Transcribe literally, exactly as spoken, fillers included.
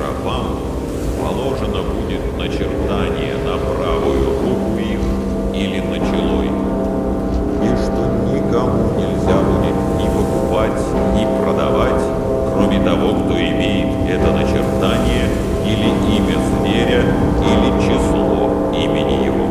графам положено будет начертание на правую руку их или на чело их, и что никому нельзя будет ни покупать, ни продавать, кроме того, кто имеет это начертание или имя зверя, или число имени его.